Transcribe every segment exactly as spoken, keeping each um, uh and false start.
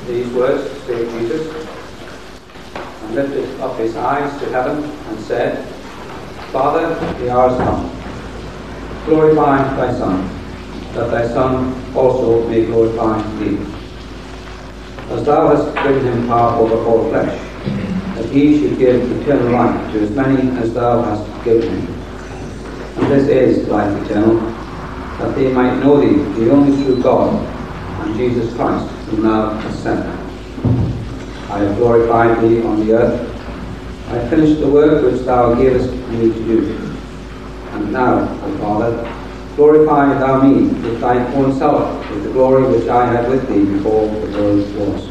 these words, said Jesus, and lifted up his eyes to heaven and said, Father, the hour is come. Glorify thy Son, that thy Son also may glorify thee. As thou hast given him power over all flesh, that he should give eternal life to as many as thou hast given him. And this is life eternal, that they might know thee, the only true God, and Jesus Christ, whom thou hast sent. I have glorified thee on the earth. I have finished the work which thou gavest me to do. And now, O Father, glorify thou me with thine own self, with the glory which I had with thee before the world was.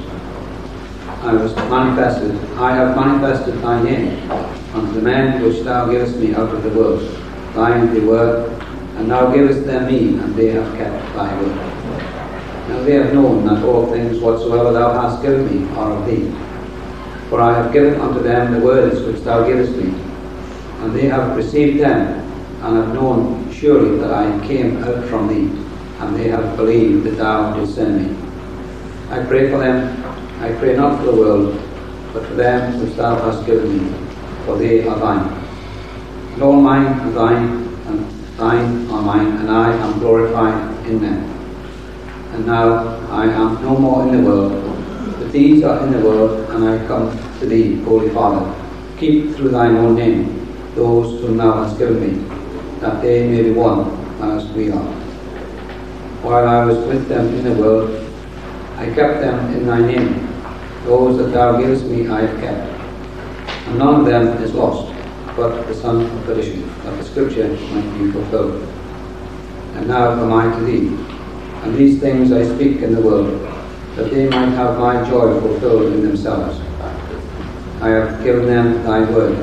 I was manifested, I have manifested thy name unto the men which thou gavest me out of the world. Thine they were, and thou gavest them me, and they have kept thy word. Now they have known that all things whatsoever thou hast given me are of thee. For I have given unto them the words which thou gavest me, and they have received them, and have known surely that I came out from thee, and they have believed that thou didst send me. I pray for them, I pray not for the world, but for them which thou hast given me, for they are thine. And all mine are thine, and thine are mine, and I am glorified in them. And now I am no more in the world, but these are in the world, and I come to thee, Holy Father. Keep through thine own name those whom thou hast given me, that they may be one as we are. While I was with them in the world, I kept them in thy name. Those that thou gavest me I have kept. And none of them is lost, but the son of perdition, that the scripture might be fulfilled. And now come I to thee, and these things I speak in the world, that they might have my joy fulfilled in themselves. I have given them thy word,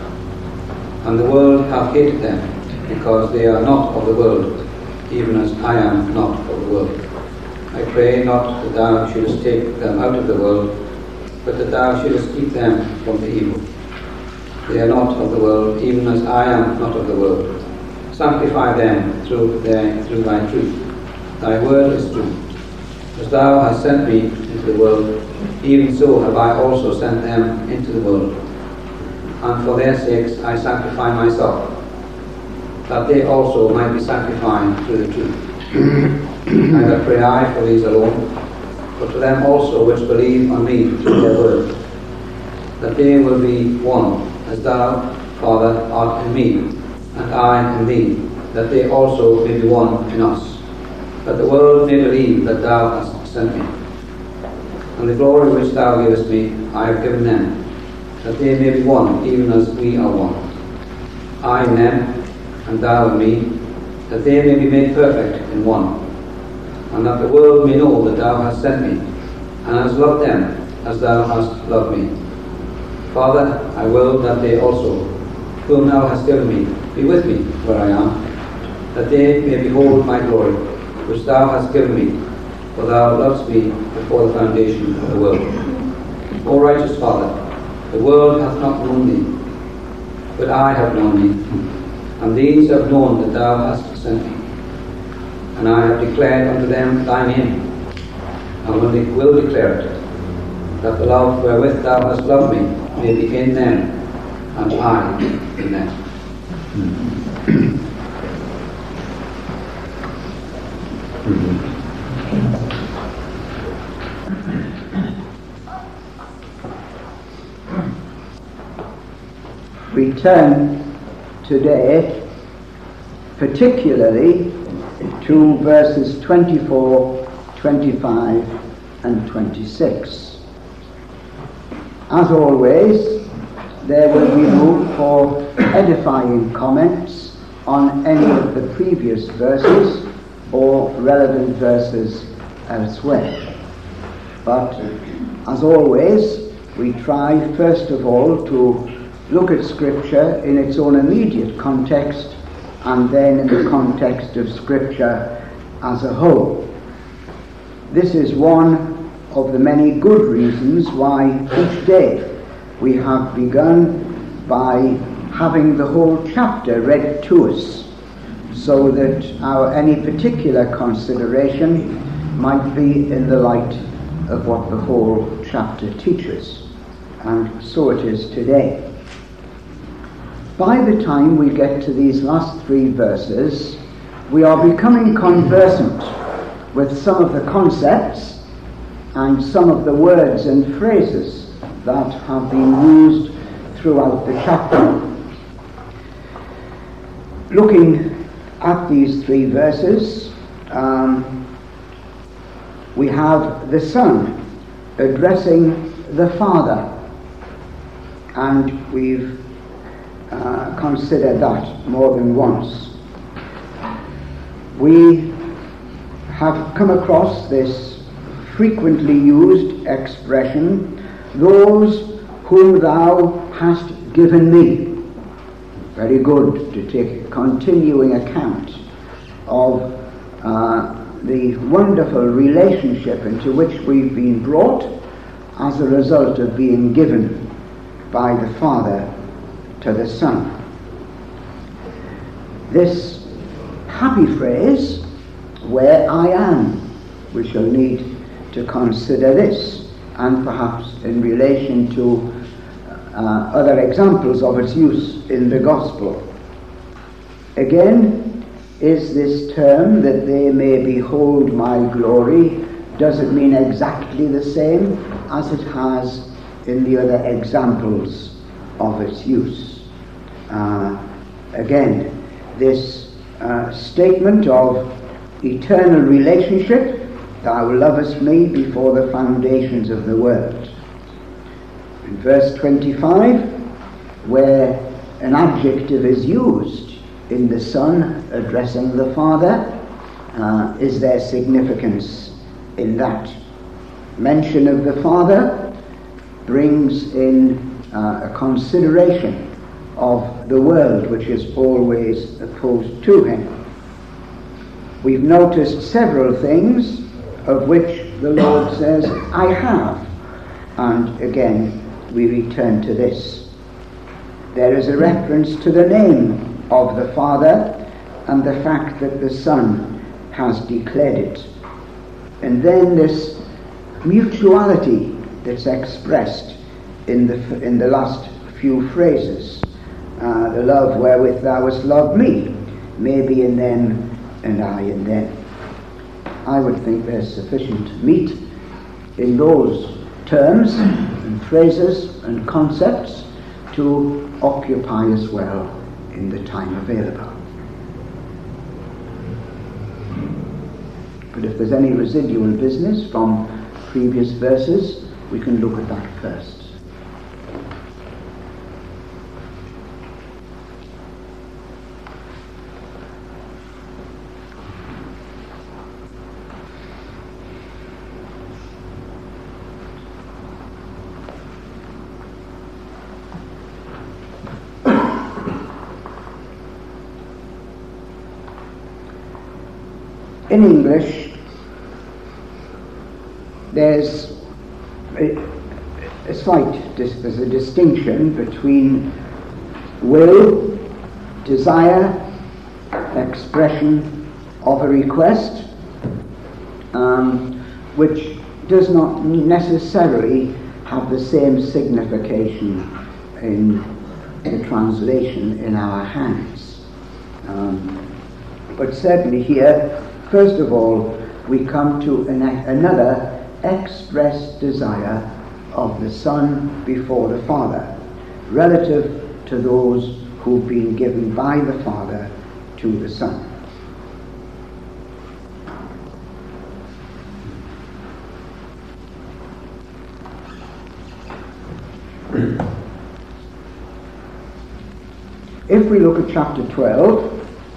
and the world hath hated them, because they are not of the world, even as I am not of the world. I pray not that thou shouldest take them out of the world, but that thou shouldest keep them from the evil. They are not of the world, even as I am not of the world. Sanctify them through, their, through thy truth. Thy word is truth. As thou hast sent me into the world, even so have I also sent them into the world. And for their sakes I sanctify myself, that they also might be sanctified through the truth. Neither pray I for these alone, but for them also which believe on me through their word, that they will be one, as thou, Father, art in me, and I in thee, that they also may be one in us, that the world may believe that thou hast sent me. And the glory which thou gavest me I have given them, that they may be one, even as we are one. I in them, and thou in me, that they may be made perfect in one, and that the world may know that thou hast sent me, and hast loved them as thou hast loved me. Father, I will that they also, whom thou hast given me, be with me where I am, that they may behold my glory, which thou hast given me, for thou lovest me before the foundation of the world. O righteous Father, the world hath not known thee, but I have known thee, and these have known that thou hast sent me. And I have declared unto them thy name, and will declare it, that the love wherewith thou hast loved me may be in them, and I in them. We turn today particularly to verses twenty-four, twenty-five and twenty-six. As always, there will be room for edifying comments on any of the previous verses or relevant verses elsewhere. But as always, we try first of all to look at Scripture in its own immediate context, and then in the context of Scripture as a whole. This is one of the many good reasons why each day we have begun by having the whole chapter read to us, so that our any particular consideration might be in the light of what the whole chapter teaches, and so it is today. By the time we get to these last three verses, we are becoming conversant with some of the concepts and some of the words and phrases that have been used throughout the chapter. Looking at these three verses, um, we have the Son addressing the Father, and we've uh, considered that more than once. We have come across this frequently used expression, "those whom thou hast given me." Very good to take a continuing account of uh, the wonderful relationship into which we've been brought as a result of being given by the Father to the Son. This happy phrase, "where I am," we shall need to consider this, and perhaps in relation to uh, other examples of its use in the Gospel. Again, is this term that they may behold my glory, does it mean exactly the same as it has in the other examples of its use? Uh, again, this uh, statement of eternal relationship, "thou lovest me before the foundations of the world." In verse twenty-five, where an adjective is used in the Son addressing the Father, uh, is there significance in that? Mention of the Father brings in uh, a consideration of the world which is always opposed to him. We've noticed several things of which the Lord says, "I have," and again we return to this. There is a reference to the name of the Father and the fact that the Son has declared it. And then this mutuality that's expressed in the in the last few phrases. Uh, the love wherewith thou hast loved me may be in them and I in them. I would think there's sufficient meat in those terms and phrases and concepts to occupy us well in the time available. But if there's any residual business from previous verses, we can look at that first. In English, there's a, a slight, there's a distinction between will, desire, expression of a request, um, which does not necessarily have the same signification in the translation in our hands. Um, but certainly here, first of all, we come to an, another expressed desire of the Son before the Father, relative to those who've been given by the Father to the Son. If we look at chapter twelve,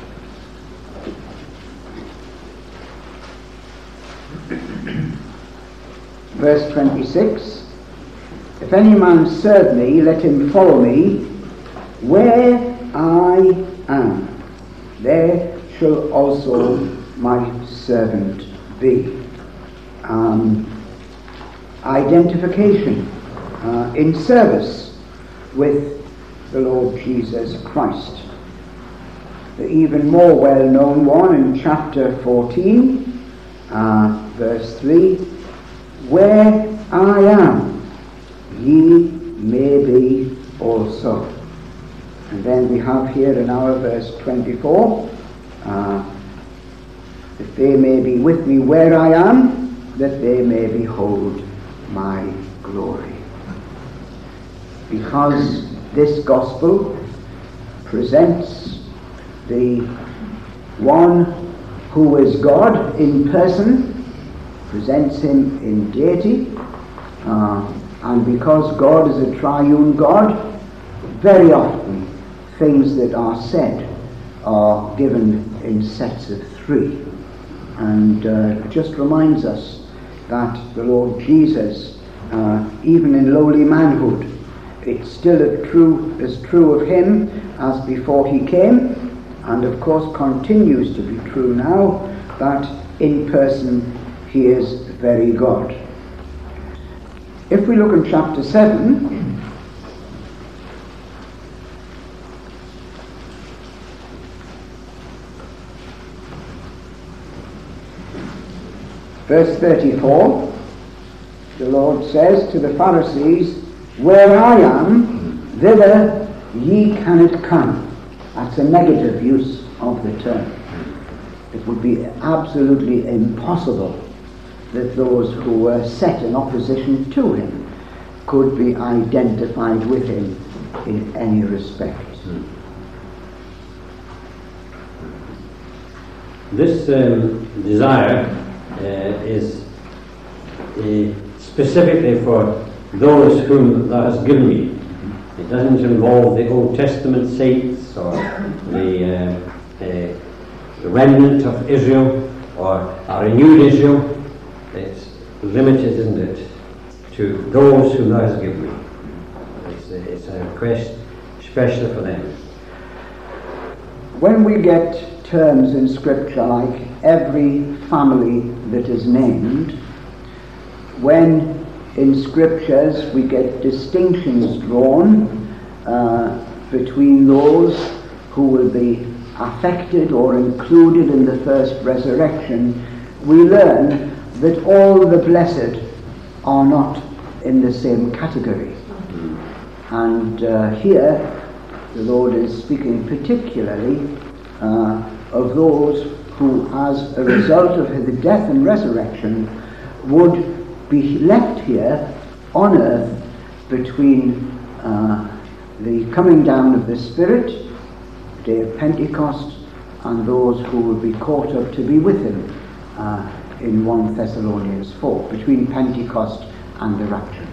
verse twenty-six, "If any man serve me, let him follow me. Where I am, there shall also my servant be." Um, identification uh, in service with the Lord Jesus Christ. The even more well-known one in chapter fourteen, uh, verse three, where I am, ye may be also. And then we have here in our verse twenty-four, uh, that they may be with me where I am, that they may behold my glory. Because this gospel presents the one who is God in person, presents him in deity, uh, and because God is a triune God, very often things that are said are given in sets of three. And uh, just reminds us that the Lord Jesus, uh, even in lowly manhood, it's still a true, as true of him as before he came, and of course continues to be true now, that in person he is very God. If we look in chapter seven, verse thirty-four, the Lord says to the Pharisees, where I am, thither ye cannot come. That's a negative use of the term. It would be absolutely impossible that those who were set in opposition to him could be identified with him in any respect. This um, desire uh, is uh, specifically for those whom thou hast given me. It doesn't involve the Old Testament saints or the, uh, uh, the remnant of Israel or a renewed Israel. It's limited, isn't it, to those whom thou hast given me. It's a, it's a request especially for them. When we get terms in Scripture like every family that is named, when in Scriptures we get distinctions drawn uh, between those who will be affected or included in the first resurrection, we learn that all the blessed are not in the same category. And uh, here the Lord is speaking particularly uh, of those who, as a result of his death and resurrection, would be left here on earth between uh, the coming down of the Spirit, day of Pentecost, and those who will be caught up to be with him uh, in First Thessalonians four, between Pentecost and the rapture.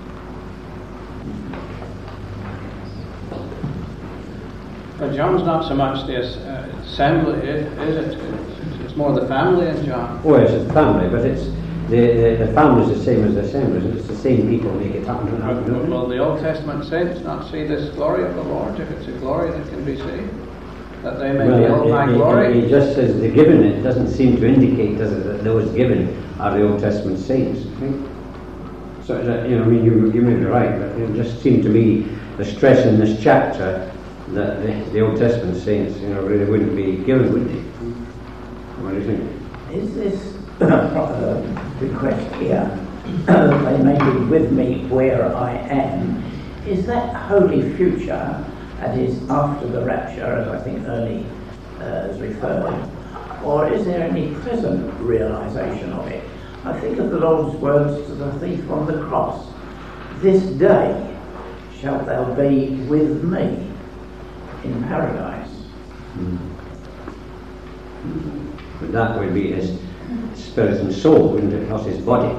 But John's not so much the uh, assembly, is it? It's more the family in John. Oh, it's a family, but it's the, the, the family is the same as the assembly. It's the same people make it happen. Will, will the Old Testament saints not see this glory of the Lord, if it's a glory that can be seen? That they may well, behold my it, glory? It, it just says the given. It doesn't seem to indicate, does it, that those given are the Old Testament saints. So, that, you know, I mean, you, you may be right, but it just seemed to me the stress in this chapter that the, the Old Testament saints, you know, really wouldn't be given, would they? What do you think? Is this uh, request here, that they may be with me where I am, is that wholly future, that is after the rapture, as I think Ernie uh, has referred, or is there any present realization of it? I think of the Lord's words to the thief on the cross, this day shalt thou be with me in paradise. Mm. But that would be his spirit and soul, wouldn't it? Not his body.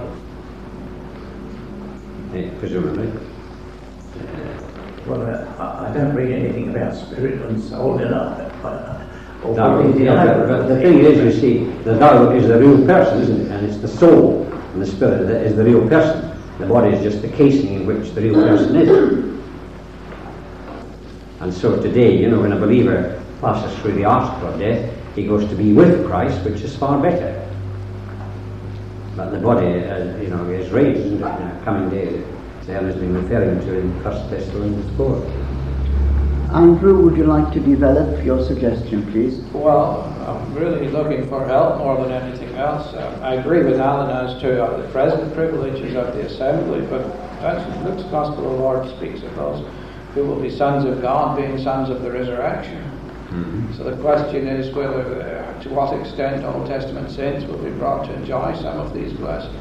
Yeah, presumably. Uh, well, uh, I don't read anything about spirit and soul in it. Uh, no, yeah, but the thing is, you see, the thou is the real person, isn't it? And it's the soul and the spirit that is the real person. The body is just the casing in which the real person is. And so today, you know, when a believer passes through the article of death, he goes to be with Christ, which is far better. But the body, uh, you know, is raised, isn't it, in a coming day, as Ellen has been referring to in First Thessalonians four. Andrew, would you like to develop your suggestion, please? Well, I'm really looking for help more than anything else. Uh, I agree with Alan as to uh, the present privileges of the assembly, but that's Luke's Gospel, the Lord speaks of those who will be sons of God, being sons of the resurrection. Mm-hmm. So the question is whether, uh, to what extent Old Testament saints will be brought to enjoy some of these blessings.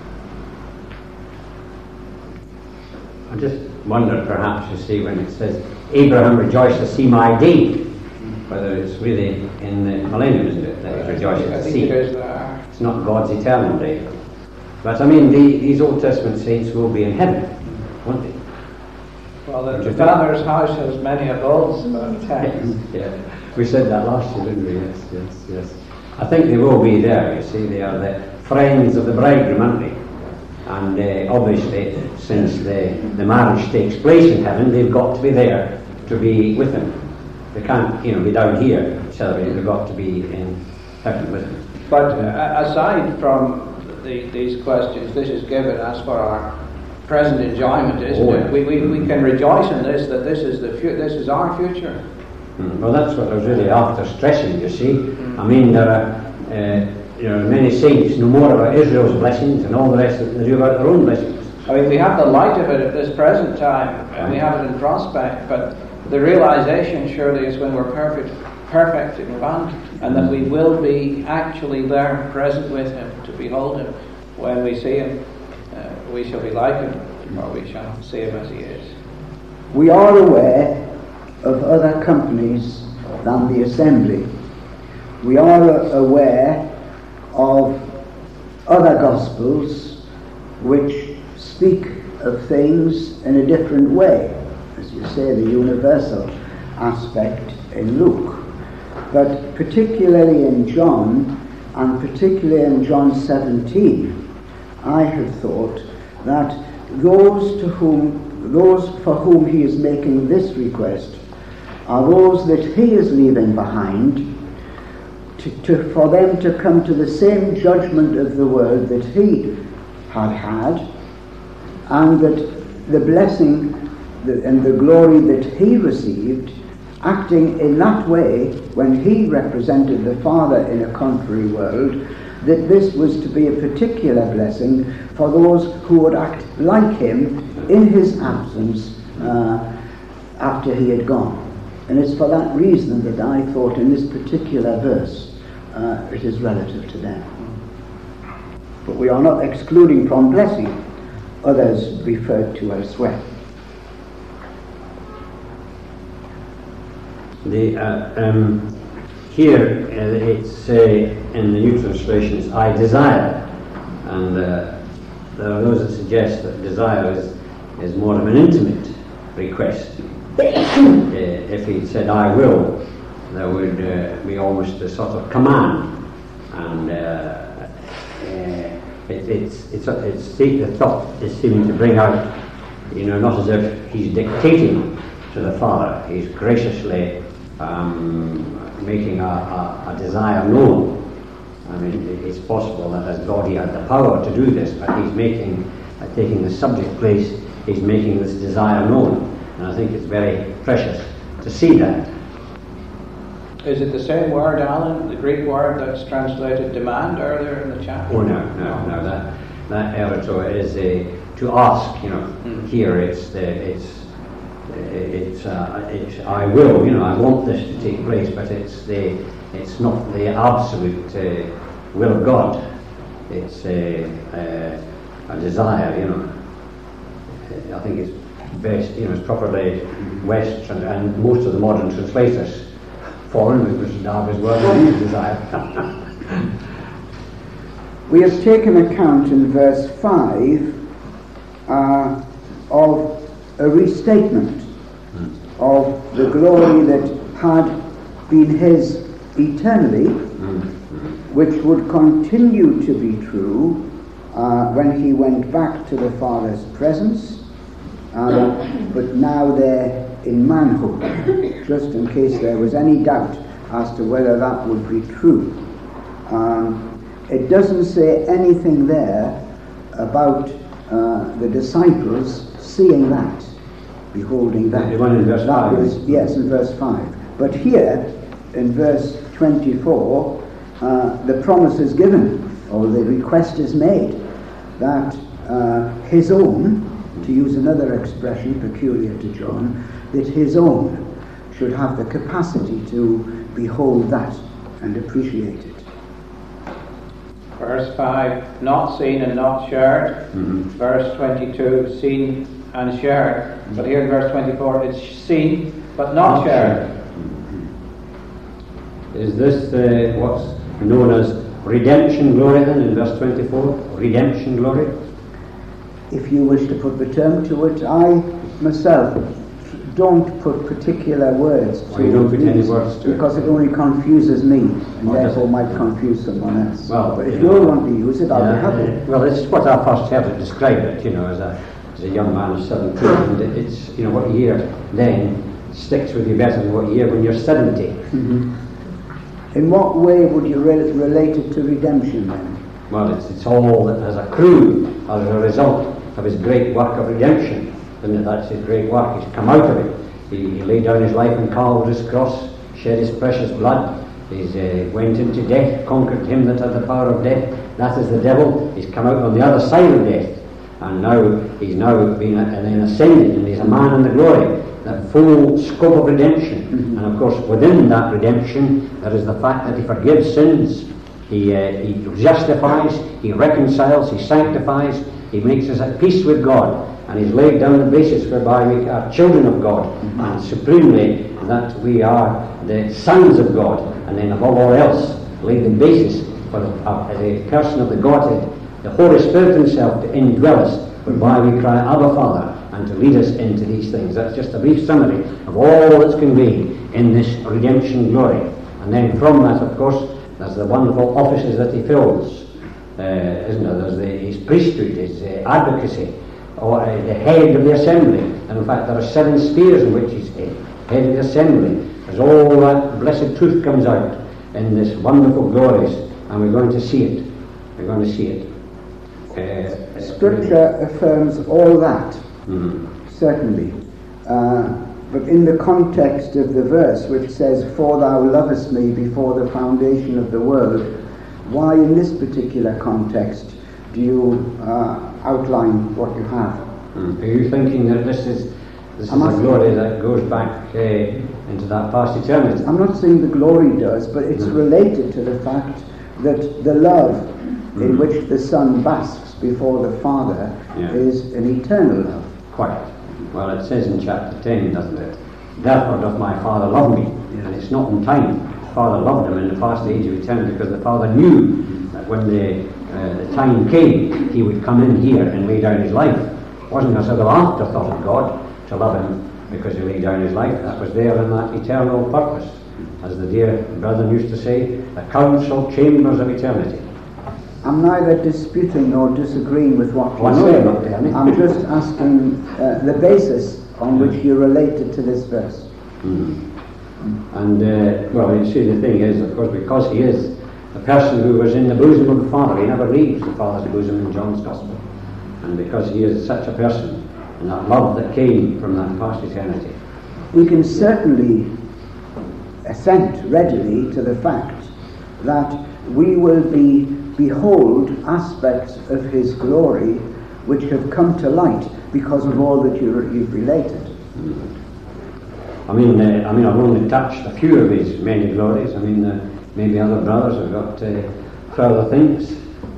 I just wonder, perhaps, you see, when it says, Abraham rejoiced to see my day, whether it's really in the millennium, isn't it, that he rejoices to see. It is there. It's not God's eternal day. But I mean, the, these Old Testament saints will be in heaven, won't they? Well, the, the Father's house has many abodes, but uh, yeah, we said that last year, didn't we? Yes, yes, yes. I think they will be there, you see. They are the friends of the bridegroom, aren't they? And uh, obviously, since the, the marriage takes place in heaven, they've got to be there to be with him. They can't, you know, be down here celebrating. They've got to be in heaven with him. But uh, aside from the, these questions, this is given as for our present enjoyment, isn't oh, it? We, we we can rejoice in this, that this is the fu- this is our future. Mm, well, that's what I was really after stressing. You see, mm. I mean, there are. Uh, You know, many saints know more about Israel's blessings and all the rest than they do about their own blessings. I mean, we have the light of it at this present time, and we have it in prospect, but the realization surely is when we're perfect, perfect in one, and that we will be actually there present with him to behold him. When we see him, uh, we shall be like him, or we shall see him as he is. We are aware of other companies than the assembly. We are uh, aware of other Gospels which speak of things in a different way, as you say, the universal aspect in Luke. But particularly in John, and particularly in John seventeen, I have thought that those to whom, those for whom he is making this request are those that he is leaving behind, To, to, for them to come to the same judgment of the world that he had had, and that the blessing the, and the glory that he received, acting in that way when he represented the Father in a contrary world, that this was to be a particular blessing for those who would act like him in his absence uh, after he had gone. And it's for that reason that I thought in this particular verse Uh, it is relative to them. But we are not excluding from blessing others referred to elsewhere. The, uh, um, here uh, it's uh, in the New Translations, I desire, and uh, there are those that suggest that desire is, is more of an intimate request. uh, if he said I will, there would uh, be almost a sort of command, and uh, uh, it, it's it's it's the thought is seeming to bring out, you know, not as if he's dictating to the Father. He's graciously um, making a, a, a desire known. I mean, it's possible that as God he had the power to do this, but he's making, uh, taking the subject place, he's making this desire known, and I think it's very precious to see that. Is it the same word, Alan, the Greek word that's translated demand earlier in the chapter? Oh no, no, no. That that ereto is a to ask. You know, mm. Here it's the, it's it's uh, it's I will. You know, I want this to take place, but it's the it's not the absolute uh, will of God. It's a, a a desire. You know, I think it's best. You know, it's properly West and most of the modern translators. Foreign with Mister Darby's word of desire. We have taken account in verse five uh, of a restatement mm. of the glory that had been his eternally, mm. which would continue to be true uh, when he went back to the Father's presence, uh, but now there in manhood, just in case there was any doubt as to whether that would be true. Um, it doesn't say anything there about uh, the disciples seeing that. beholding that. The one in verse that five. was, yes, in verse five. But here, in verse twenty-four, uh, the promise is given, or the request is made, that uh, his own, to use another expression peculiar to John, that his own should have the capacity to behold that and appreciate it. Verse five, not seen and not shared. Mm-hmm. Verse twenty-two, seen and shared. Mm-hmm. But here in verse twenty-four, it's seen but not, not shared. shared. Mm-hmm. Is this uh, what's known as redemption glory then in verse twenty-four? Redemption glory? If you wish to put the term to it, I myself don't put particular words to well, you don't put these, any words to because it. it only confuses me and oh, therefore might confuse someone else. Well, but if you you know, want to use it, I'll yeah, be happy. Well, it's what I first heard it describe it, you know, as a, as a young man of seventeen, and it's, you know, what you hear then sticks with you better than what you hear when you're seventy. Mm-hmm. In what way would you re- relate it to redemption then? Well, it's, it's all that has accrued as a result of his great work of redemption. And that's his great work. He's come out of it. He, he laid down his life on Calvary's cross, shed his precious blood. He's uh, went into death, conquered him that had the power of death. That is the devil. He's come out on the other side of death. And now he's now been and then ascended, and he's a man in the glory. That full scope of redemption. Mm-hmm. And of course, within that redemption, there is the fact that he forgives sins. He, uh, he justifies, he reconciles, he sanctifies, he makes us at peace with God. And he's laid down the basis whereby we are children of God, mm-hmm. and supremely that we are the sons of God, and then above all else laid the basis for the, uh, the person of the Godhead, the Holy Spirit himself, to indwell us, whereby we cry, Abba Father, and to lead us into these things. That's just a brief summary of all that's conveyed in this redemption glory. And then from that, of course, there's the wonderful offices that he fills, uh, isn't there? There's the, his priesthood, his uh, advocacy, or uh, the head of the assembly. And in fact there are seven spheres in which he's head, head of the assembly. As all that blessed truth comes out in this wonderful glories, and we're going to see it. We're going to see it. Uh, Scripture affirms all that, mm-hmm. certainly. Uh, but in the context of the verse which says, "For thou lovest me before the foundation of the world," why in this particular context do you uh, outline what you have? Mm. Are you thinking that this is this I'm is a glory that goes back uh, into that past eternity? I'm not saying the glory does, but it's mm. related to the fact that the love mm. in which the Son basks before the Father yeah. is an eternal love. Quite. Well, it says in chapter ten, doesn't it? Therefore doth my Father love me. Yeah. And it's not in time. The Father loved him in the past age of eternity, because the Father knew that when the Uh, the time came, he would come in here and lay down his life. It wasn't a sort of afterthought of God to love him because he laid down his life. That was there in that eternal purpose. As the dear brethren used to say, the council chambers of eternity. I'm neither disputing nor disagreeing with what oh, you say. Not I'm just asking uh, the basis on which you related to this verse. Mm-hmm. And, uh, well, you see, the thing is, of course, because he is the person who was in the bosom of the Father, he never leaves the Father's bosom in John's Gospel. And because he is such a person, and that love that came from that past eternity. We can certainly assent readily to the fact that we will be behold aspects of his glory which have come to light because of all that you, you've related. Mm-hmm. I mean, uh, I mean, I've only touched a few of his many glories. I mean, uh, maybe other brothers have got uh, further things.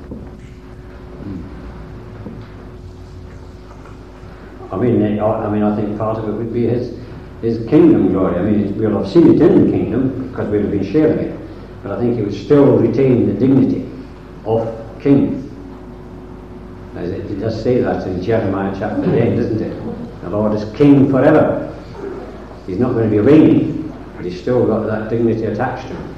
I mean, I mean, I think part of it would be his his kingdom glory. I mean, we'll have seen it in the kingdom because we'll have been sharing it. But I think he would still retain the dignity of king. As it, it does say that in Jeremiah chapter eight, doesn't it? The Lord is king forever. He's not going to be reigning, but he's still got that dignity attached to him.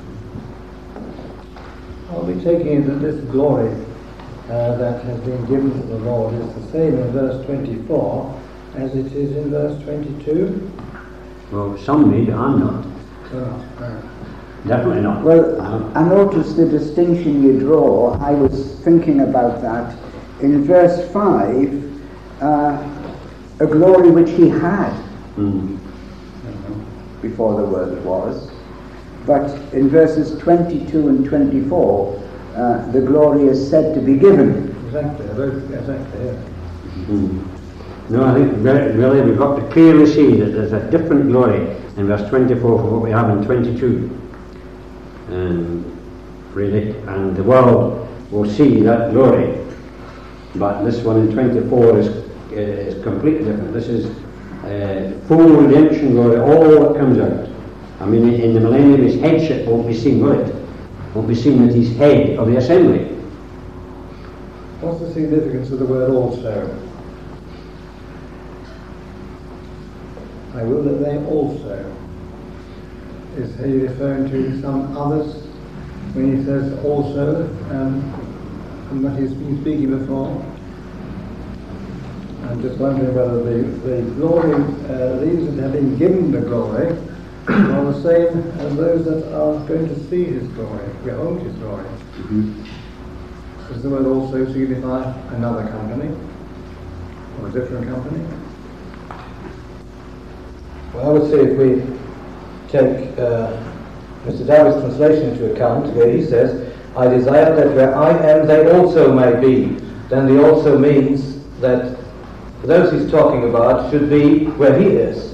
I'll be taking it that this glory uh, that has been given to the Lord is the same in verse twenty-four as it is in verse twenty-two. Well, some may, but I'm not. Oh, no. Definitely not. Well, no. I noticed the distinction you draw. I was thinking about that. In verse five, uh, a glory which he had Mm. before the Word was. But in verses twenty-two and twenty-four, uh, the glory is said to be given. Exactly, both, exactly, yeah. Mm. No, I think re- really we've got to clearly see that there's a different glory in verse twenty-four from what we have in twenty-two. Um, really, and the world will see that glory. But this one in twenty-four is, uh, is completely different. This is uh, full redemption glory, all that comes out. I mean, in the millennium, his headship won't be seen, will it? Won't be seen that he's head of the assembly. What's the significance of the word also? I will that they also. Is he referring to some others when he says also, um, and what he's been speaking before? I'm just wondering whether the, the glory, uh, these that have been given the glory, are the same as those that are going to see his glory, behold his glory. Mm-hmm. Does the word also signify another company, or a different company? Well, I would say if we take uh, Mister Darby's translation into account, where he says, I desire that where I am they also may be, then the also means that those he's talking about should be where he is.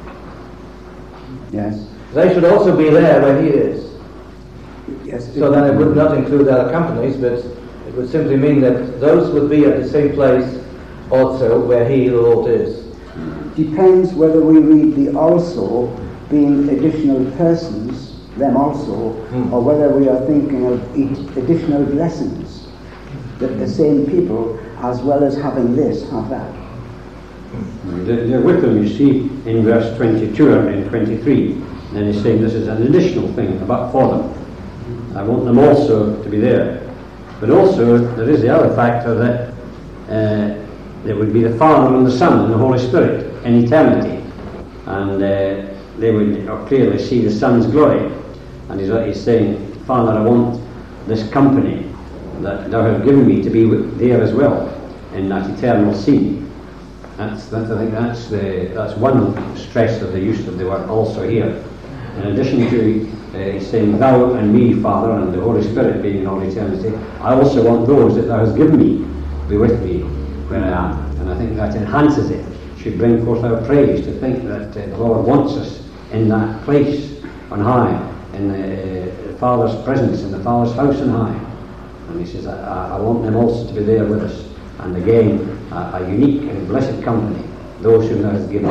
Yes. They should also be there where he is. Yes. So then it would not include other companies, but it would simply mean that those would be at the same place also where he, the Lord, is. Depends whether we read the also being additional persons, them also, Hmm. or whether we are thinking of each additional blessings that the same people, as well as having this, have that. They're, they're with them, you see, in verse twenty-two and in twenty-three. And he's saying this is an additional thing about for them. I want them also to be there. But also, there is the other factor that uh, there would be the Father and the Son and the Holy Spirit in eternity. And uh, they would clearly see the Son's glory. And he's, he's saying, Father, I want this company that thou hast given me to be with, there as well, in that eternal scene. That's, that's, I think that's the that's one stress of the use of the word also here. In addition to uh, he's saying thou and me, Father, and the Holy Spirit being in all eternity, I also want those that thou hast given me be with me where I am. And I think that enhances it. Should bring forth our praise to think that uh, the Lord wants us in that place on high, in the, uh, the Father's presence, in the Father's house on high. And he says, I, I want them also to be there with us. And again, a, a unique and blessed company, those whom thou hast given.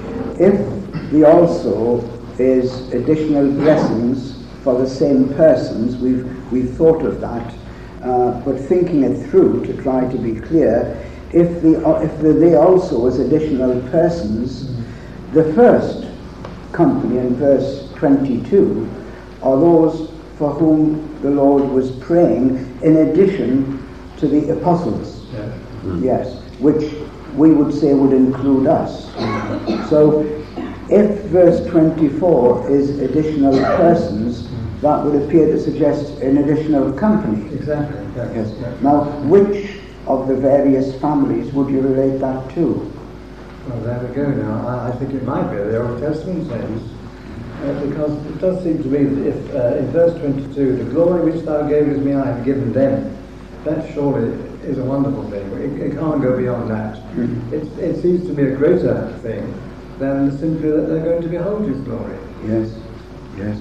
If the also is additional blessings for the same persons, we've, we've thought of that, uh, but thinking it through to try to be clear, if the, if the they also is additional persons, the first company in verse twenty-two are those for whom the Lord was praying in addition to the apostles. Yeah. Mm. Yes, which we would say would include us. So if verse twenty-four is additional persons, that would appear to suggest an additional company. Exactly. Exactly. Yes. Exactly. Now, which of the various families would you relate that to? Well, there we go now. I, I think it might be the Old Testament saints, uh, because it does seem to me that if uh, in verse twenty-two, the glory which thou gavest me I have given them, that surely is a wonderful thing. It, it can't go beyond that. Mm-hmm. It, it seems to be a greater thing than simply that they're going to behold his glory. Yes, yes.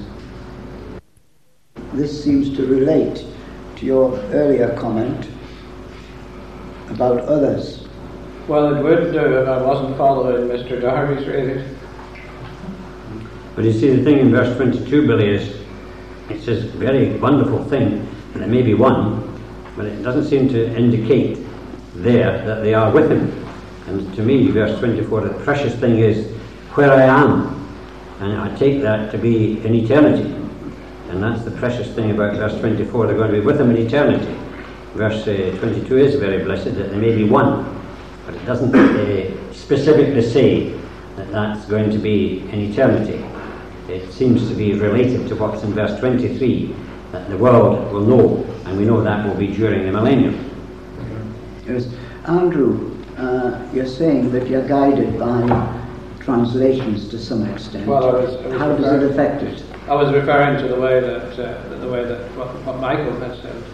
This seems to relate to your earlier comment about others. Well, it would do if I wasn't following Mister Darby's reading. But you see, the thing in verse twenty-two, Billy, is it says very wonderful thing, and it may be one, but it doesn't seem to indicate there that they are with him. And to me, verse twenty-four, the precious thing is where I am, and I take that to be in eternity. And that's the precious thing about verse twenty-four, they're going to be with him in eternity. Verse uh, twenty-two is very blessed, that there may be one, but it doesn't uh, specifically say that that's going to be in eternity. It seems to be related to what's in verse twenty-three, that the world will know, and we know that will be during the millennium. Yes. Andrew, uh, you're saying that you're guided by translations to some extent. Well, I was, I was How does referring- it affect it? I was referring to the way that uh, the way that what, what Michael has said.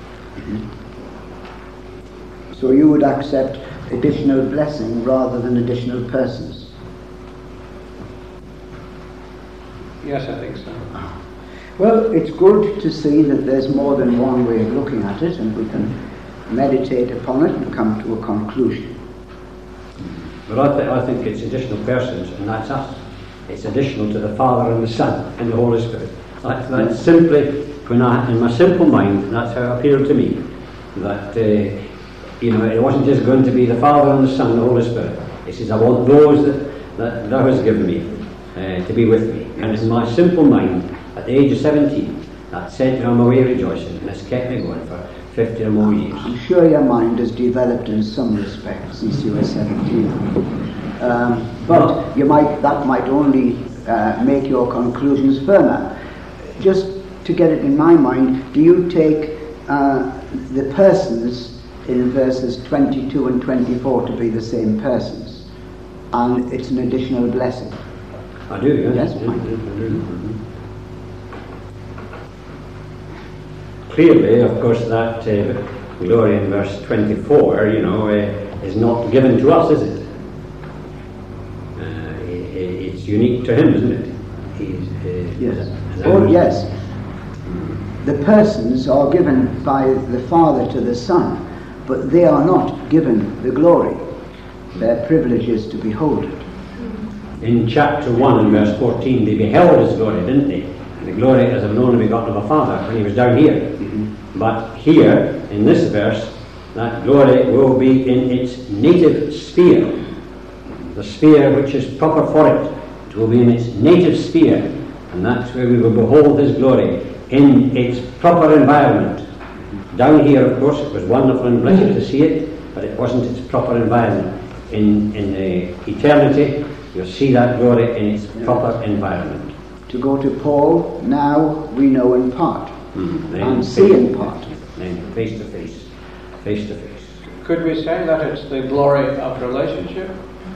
So you would accept additional blessing rather than additional persons? Yes, I think so. Well, it's good to see that there's more than one way of looking at it, and we can meditate upon it and come to a conclusion. But I, th- I think it's additional persons, and that's us. It's additional to the Father and the Son and the Holy Spirit. That, that's simply, when I, in my simple mind, that's how it appealed to me. That, uh, you know, it wasn't just going to be the Father and the Son and the Holy Spirit. It says, I want those that, that Thou hast given me uh, to be with me. And in my simple mind, at the age of seventeen, that sent me on my way rejoicing, and it's kept me going for fifty or more years. I'm sure your mind has developed in some respects since you were seventeen. Um, but you might that might only uh, make your conclusions firmer. Just to get it in my mind, do you take uh, the persons in verses twenty-two and twenty-four to be the same persons, and it's an additional blessing? I do, yes. Yes, yes, fine. yes, I do. Mhm. Clearly, of course, that uh, glory in verse twenty-four, you know, uh, is not given to us, is it? Uh, i- i- it's unique to him, isn't it? He's, uh, Yes. as I Oh, understand. yes. The persons are given by the Father to the Son, but they are not given the glory. Their privilege is to behold it. In chapter one and verse fourteen, they beheld his glory, didn't they? The glory as of an only begotten of a Father when he was down here. But here, in this verse, that glory will be in its native sphere. The sphere which is proper for it. It will be in its native sphere. And that's where we will behold his glory, in its proper environment. Down here, of course, it was wonderful and blessed to see it, but it wasn't its proper environment. In, in the eternity, you'll see that glory in its proper environment. To go to Paul, now we know in part, Mm, and see in part. Then face to face, face to face. Could we say that it's the glory of relationship?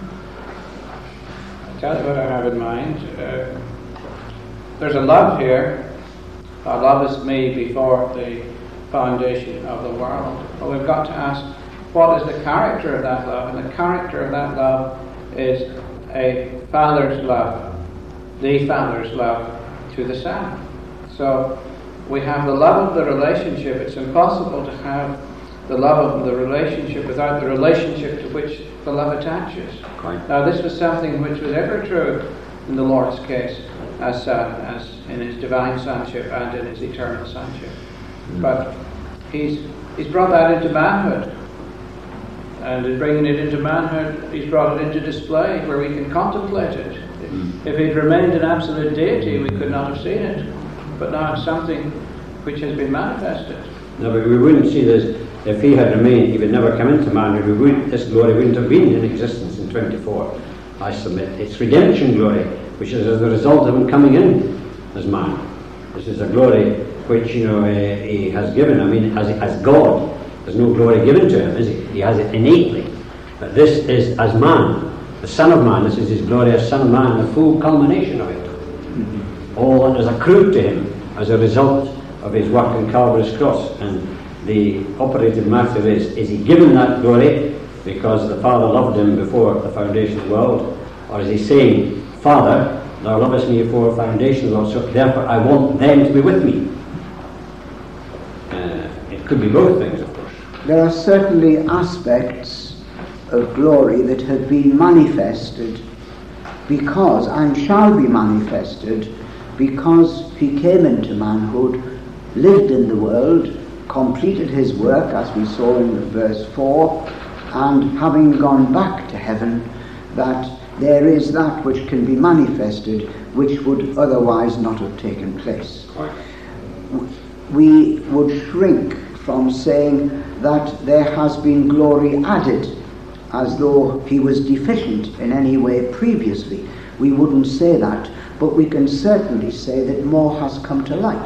I'll tell you what I have in mind. Uh, there's a love here. Thou lovest me before the foundation of the world. But we've got to ask, what is the character of that love? And the character of that love is a father's love, the Father's love to the Son. So we have the love of the relationship. It's impossible to have the love of the relationship without the relationship to which the love attaches. Quite. Now this was something which was ever true in the Lord's case, as Son, as in his divine sonship and in his eternal sonship. Mm. But he's he's brought that into manhood. And in bringing it into manhood, he's brought it into display where we can contemplate it. Mm. If he'd remained in absolute deity, we could not have seen it. But now it's something which has been manifested. No, but we wouldn't see this if he had remained. He would never come into manhood. We would, this glory wouldn't have been in existence in twenty-four. I submit it's redemption glory, which is as a result of him coming in as man. This is a glory which you know uh, he has given. I mean, as as God, there's no glory given to him, is he? He has it innately. But this is as man, the Son of Man. This is his glory as Son of Man, the full culmination of it. All that is accrued to him as a result of his work on Calvary's cross. And the operative matter is, is he given that glory because the Father loved him before the foundation of the world? Or is he saying, Father, thou lovest me before the foundation of the world, so therefore I want them to be with me? Uh, it could be both things, of course. There are certainly aspects of glory that have been manifested because, and shall be manifested, because he came into manhood, lived in the world, completed his work, as we saw in the verse four, and having gone back to heaven, that there is that which can be manifested which would otherwise not have taken place. We would shrink from saying that there has been glory added, as though he was deficient in any way previously. We wouldn't say that, but we can certainly say that more has come to light.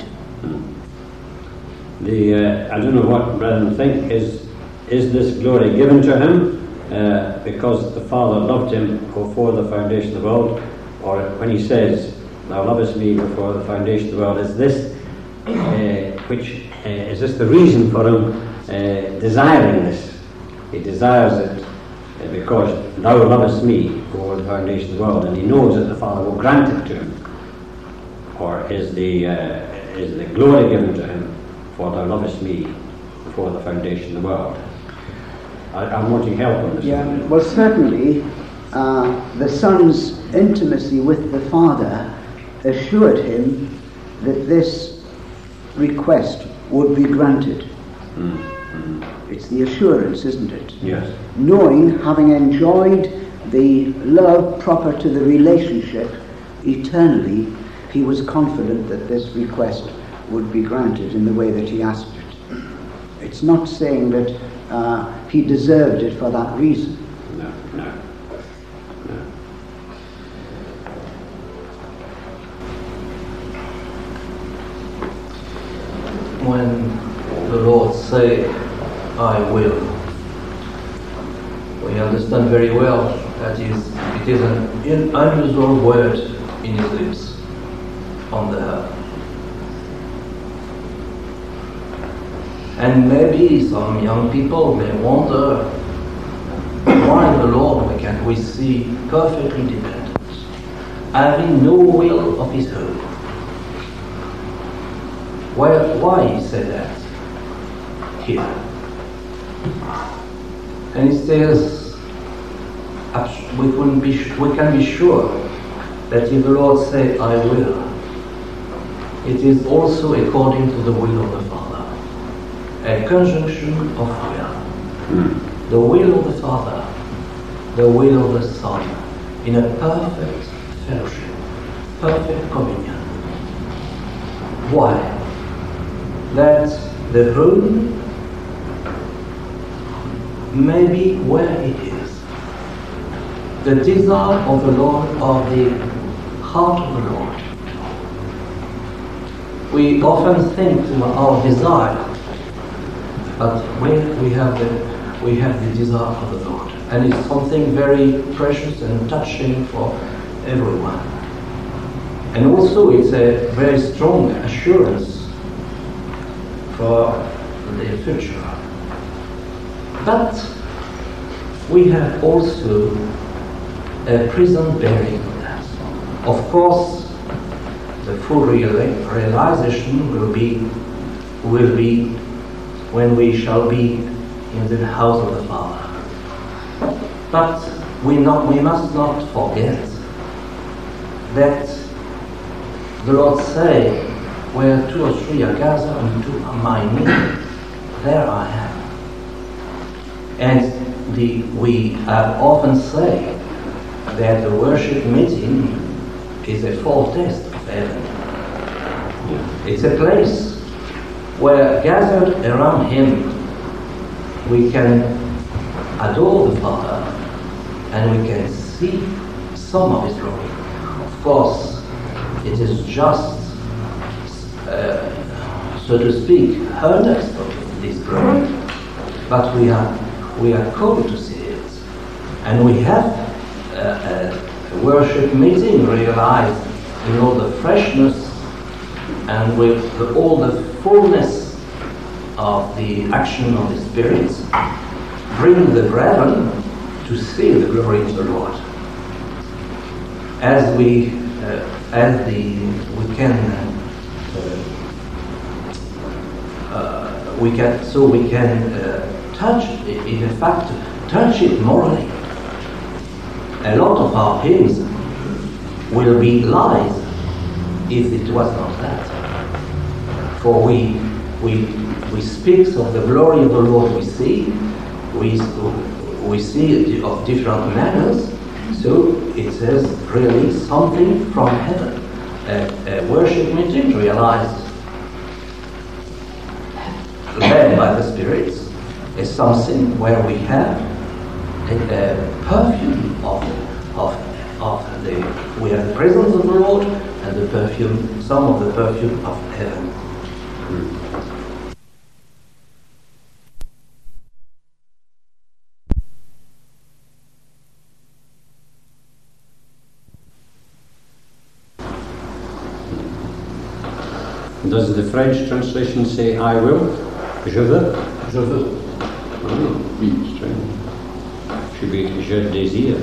The uh, I don't know what brethren think. Is is this glory given to him, uh, because the Father loved him before the foundation of the world, or when he says, "Thou lovest me before the foundation of the world," is this, uh, which uh, is this the reason for him uh, desiring this? He desires it uh, because "Thou lovest me before the foundation of the world," and he knows that the Father will grant it to him, or is the uh, is the glory given to him for "Thou lovest me before the foundation of the world." I, I'm wanting help on this. Yeah, well, certainly uh, the Son's intimacy with the Father assured him that this request would be granted. Mm, mm. It's the assurance, isn't it? Yes. Knowing, having enjoyed the love proper to the relationship eternally, he was confident that this request would be granted in the way that he asked it. It's not saying that uh, he deserved it for that reason. No, no, no. When the Lord say, "I will," we understand very well that is, it is an unusual word in his lips on the earth. And maybe some young people may wonder why the Lord we can we see perfect independence, having no will of his own. Well, why he said that here? And he says we can be we can be sure that if the Lord say, "I will," it is also according to the will of the Father. A conjunction of will. The will of the Father, the will of the Son, in a perfect fellowship, perfect communion. Why? That the home may be where it is. The desire of the Lord, or the heart of the Lord. We often think to our desire, but when we have the we have the desire of the Lord, and it's something very precious and touching for everyone. And also, it's a very strong assurance for the future. But we have also a present bearing of that. Of course, the full reali- realization will be will be. when we shall be in the house of the Father. But we, not, we must not forget that the Lord say, "Where two or three are gathered into my name, there I am." And the, we have often say that the worship meeting is a foretaste of heaven. It's a place where, gathered around him, we can adore the Father and we can see some of his glory. Of course, it is just, uh, so to speak, earnest of this glory, but we are we are called to see it, and we have uh, a worship meeting realized in all the freshness and with the, all the fullness of the action of the Spirit, bring the brethren to see the glory of the Lord. As we, uh, as the we can, uh, uh, we can, so we can uh, touch it. In fact, touch it morally. A lot of our hymns will be lies if it was not that. For we we we speak of the glory of the Lord. We see we we see of different manners. So it says really something from heaven. A, a worship meeting realized, led by the spirits, is something where we have a, a perfume of of of the we have the presence of the Lord and the perfume, some of the perfume of heaven. Does the French translation say I will? Je veux? Je veux. Oh, strange. Should be je désire.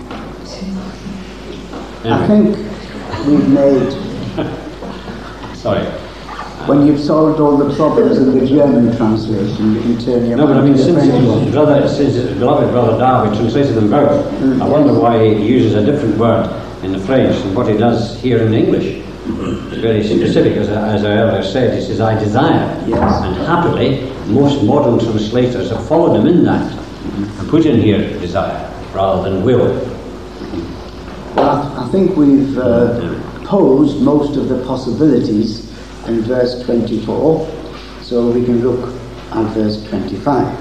I Anyway, think we've made, sorry. when you've solved all the problems in the German translation, you can turn your No, but I mind mean, to the since French his one. brother, since his beloved brother Darby translated them both, Mm. I wonder why he uses a different word in the French than what he does here in English. It's very specific, as I, as I earlier said. He says, I desire. Yes. And happily, most modern translators have followed him in that and put in here desire rather than will. But I think we've uh, posed most of the possibilities in verse twenty-four, so we can look at verse twenty-five.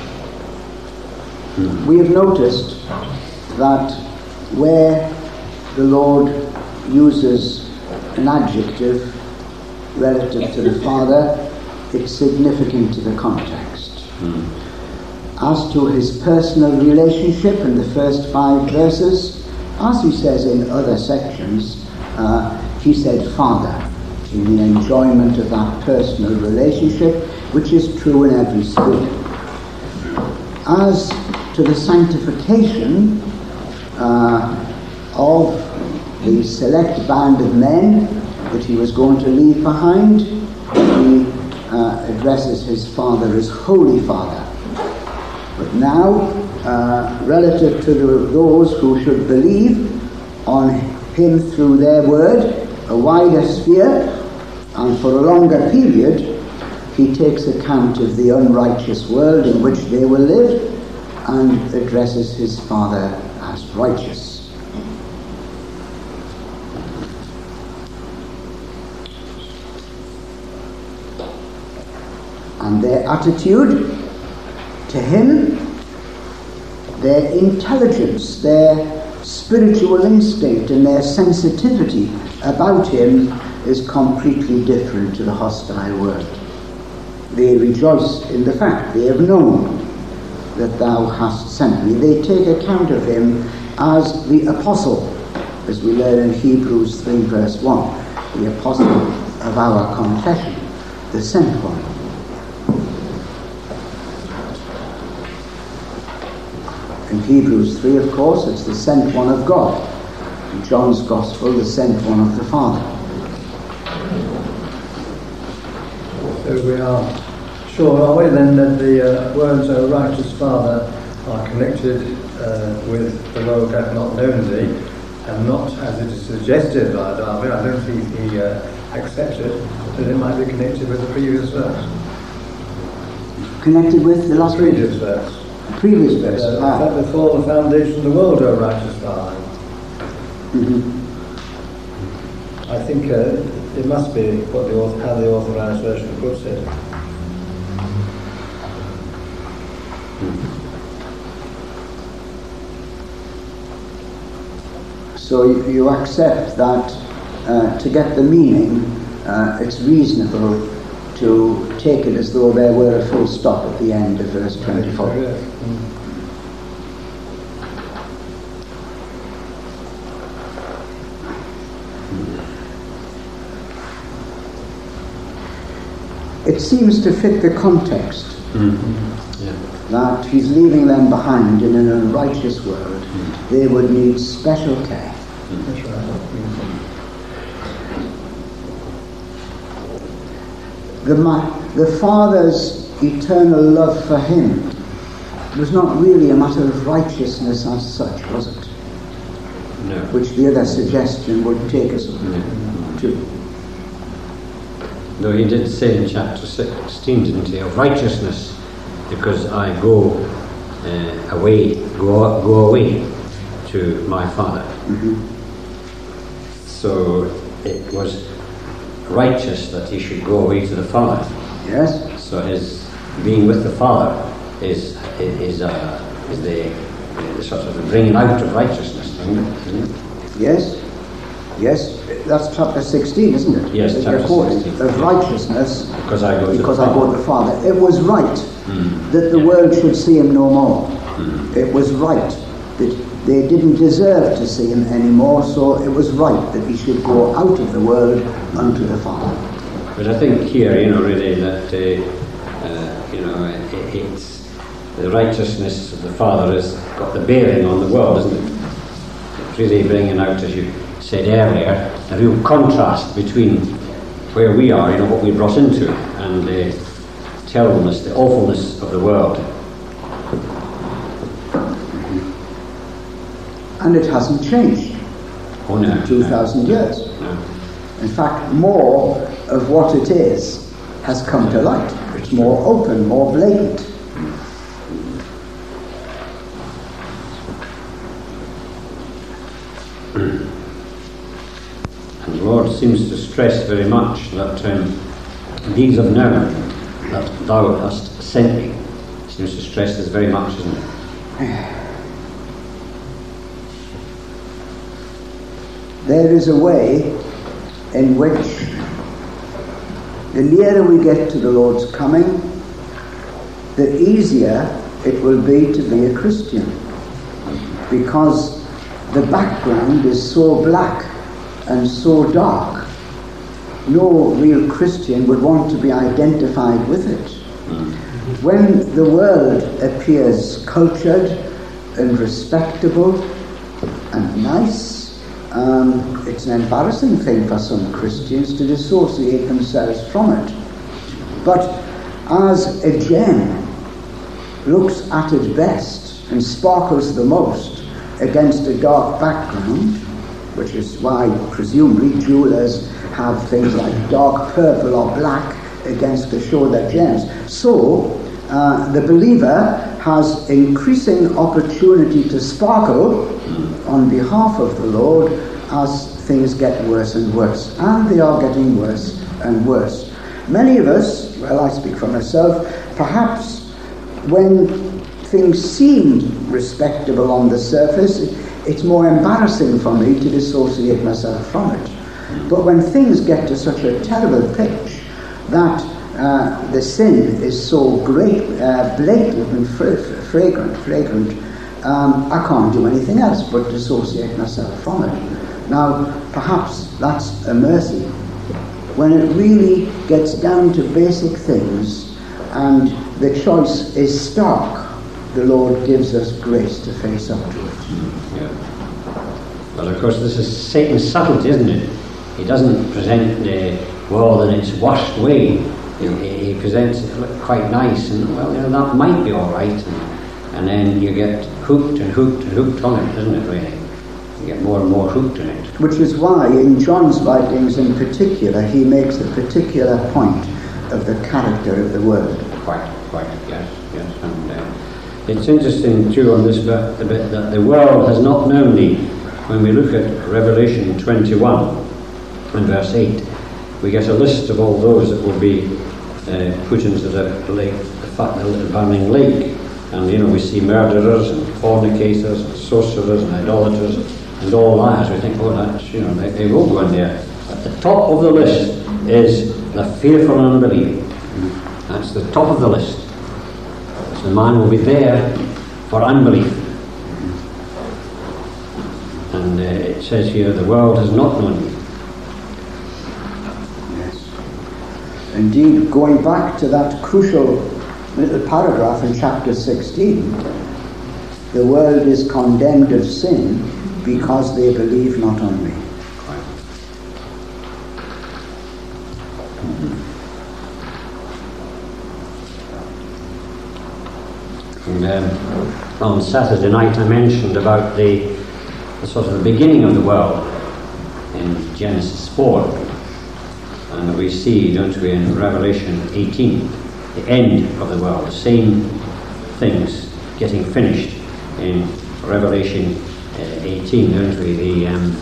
We have noticed that where the Lord uses an adjective relative to the Father, it's significant to the context. As to his personal relationship in the first five verses, as he says in other sections, uh, he said Father, in the enjoyment of that personal relationship, which is true in every school. As to the sanctification uh, of the select band of men that he was going to leave behind, he uh, addresses his Father as Holy Father. But now, uh, relative to the, those who should believe on him through their word, a wider sphere, and for a longer period, he takes account of the unrighteous world in which they will live and addresses his Father as righteous. And their attitude to him, their intelligence, their spiritual instinct and their sensitivity about him is completely different to the hostile world. They rejoice in the fact they have known that thou hast sent me. They take account of him as the apostle, as we learn in Hebrews three verse one, the apostle of our confession, the sent one. In Hebrews three, of course, it's the sent one of God. In John's Gospel, the sent one of the Father. So we are sure, are we then, that the uh, words "O righteous Father" are connected uh, with the world hath not known thee, and not, as it is suggested by Darby, I don't think he uh, accepts it, that it might be connected with the previous verse. Connected with the last Previous verse. previous verse. Uh, Ah. that before the foundation of the world, O righteous Father. Mhm. I think uh, it must be what the author, how the authorised version puts it. So you, you accept that uh, to get the meaning, uh, it's reasonable to take it as though there were a full stop at the end of verse twenty-four. Yes. Mm. It seems to fit the context Mm-hmm. Yeah. that he's leaving them behind in an unrighteous world. They would need special care. That's right. The, ma- the Father's eternal love for him was not really a matter of righteousness as such, was it? No. Which the other suggestion would take us to. Though he did say in chapter sixteen, didn't he, of righteousness, because I go uh, away, go, go away to my Father. Mm-hmm. So it was righteous that he should go away to the Father. Yes? So his being with the Father is is uh, is the, the sort of the bringing out of righteousness, isn't it? Isn't it? Yes? Yes? That's chapter sixteen, isn't it? Yes, That chapter you're quoting, sixteen. of righteousness Because I go to because the I Father. go to the Father. It was right Mm. that the Yeah. world should see him no more. Mm. It was right that they didn't deserve to see him anymore, so it was right that he should go out of the world unto the Father. But I think here, you know, really that, uh, uh, you know, it, it's the righteousness of the Father has got the bearing on the world, isn't it? It's really bringing out, as you said earlier, a real contrast between where we are, you know, what we brought into, and the terribleness, the awfulness of the world. And it hasn't changed Oh no. in two thousand no, years. No. In fact, more of what it is has come to light. It's more open, more blatant. And the Lord seems to stress very much that um, these have known that thou hast sent me. He seems to stress this very much, isn't it? There is a way in which the nearer we get to the Lord's coming, the easier it will be to be a Christian, because the background is so black and so dark. No real Christian would want to be identified with it. When the world appears cultured and respectable and nice, um, it's an embarrassing thing for some Christians to dissociate themselves from it. But as a gem looks at its best and sparkles the most against a dark background, which is why presumably jewelers have things like dark purple or black against to show their gems, so uh, the believer has increasing opportunity to sparkle on behalf of the Lord as things get worse and worse, and they are getting worse and worse. Many of us, well, I speak for myself, perhaps when things seemed respectable on the surface, it's more embarrassing for me to dissociate myself from it. But when things get to such a terrible pitch that uh, the sin is so great, uh, blatant and fra- fragrant, fragrant, um, I can't do anything else but dissociate myself from it. Now, perhaps that's a mercy. When it really gets down to basic things and the choice is stark, the Lord gives us grace to face up to it. Yeah. Well, of course, this is Satan's subtlety, isn't it? He doesn't present the world in its worst way. He, he presents it quite nice, and well, you know, that might be all right, and, and then you get hooked and hooked and hooked on it, isn't it? Really, you get more and more hooked in it. Which is why, in John's writings in particular, he makes a particular point of the character of the world. Quite, quite, yes, yes, and. Uh, It's interesting too on this bit, the bit that the world has not known thee. When we look at Revelation twenty-one and verse eight, we get a list of all those that will be uh, put into the lake, the, fat, the little burning lake. And you know, we see murderers and fornicators and sorcerers and idolaters and all that. We think, oh, that's, you know, they, they will go in there. At the top of the list is the fearful and unbelieving. That's the top of the list. The man will be there for unbelief. And uh, it says here, the world has not known you. Yes. Indeed, going back to that crucial little paragraph in chapter sixteen, the world is condemned of sin because they believe not on me. And um, on Saturday night I mentioned about the, the sort of the beginning of the world in Genesis four, and we see, don't we, in Revelation eighteen, the end of the world, the same things getting finished in Revelation uh, eighteen, don't we? The um,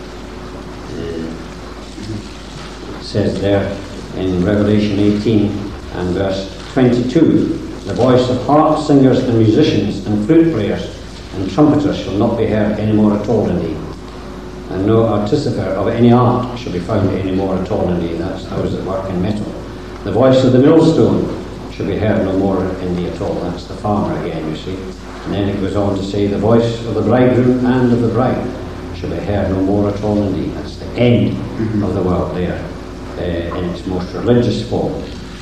uh, it says there in Revelation eighteen and verse twenty-two, the voice of harp singers and musicians and flute players and trumpeters shall not be heard any more at all in thee. And no artificer of any art shall be found any more at all in thee. That's those that work in metal. The voice of the millstone shall be heard no more in thee at all. That's the farmer again, you see. And then it goes on to say, the voice of the bridegroom and of the bride shall be heard no more at all in thee. That's the end mm-hmm. of the world there. uh, in its most religious form.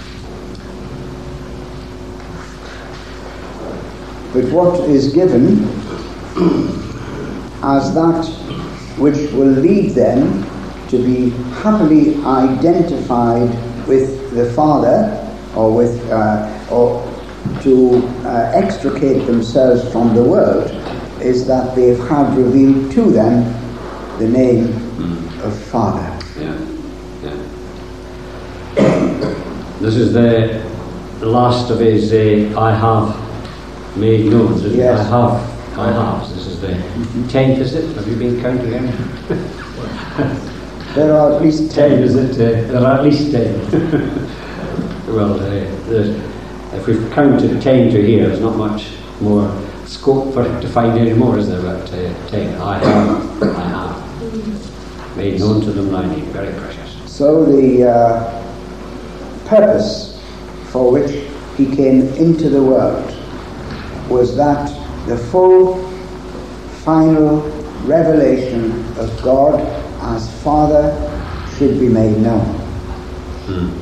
But what is given as that which will lead them to be happily identified with the Father, or with, uh, or to uh, extricate themselves from the world, is that they've had revealed to them the name mm. of Father. Yeah. Yeah. This is the last of his uh, I have made known. Yes. I have, I have. This is the mm-hmm. tenth, is it? Have you been counting them? There are at least ten. ten, is it? Uh, there are at least ten. Well, uh, if we've counted ten to here, there's not much more scope for it to find any more, is there? But uh, ten. I have, I have made known to them thy name. Very precious. So the uh, purpose for which he came into the world was that the full, final revelation of God as Father should be made known. Hmm.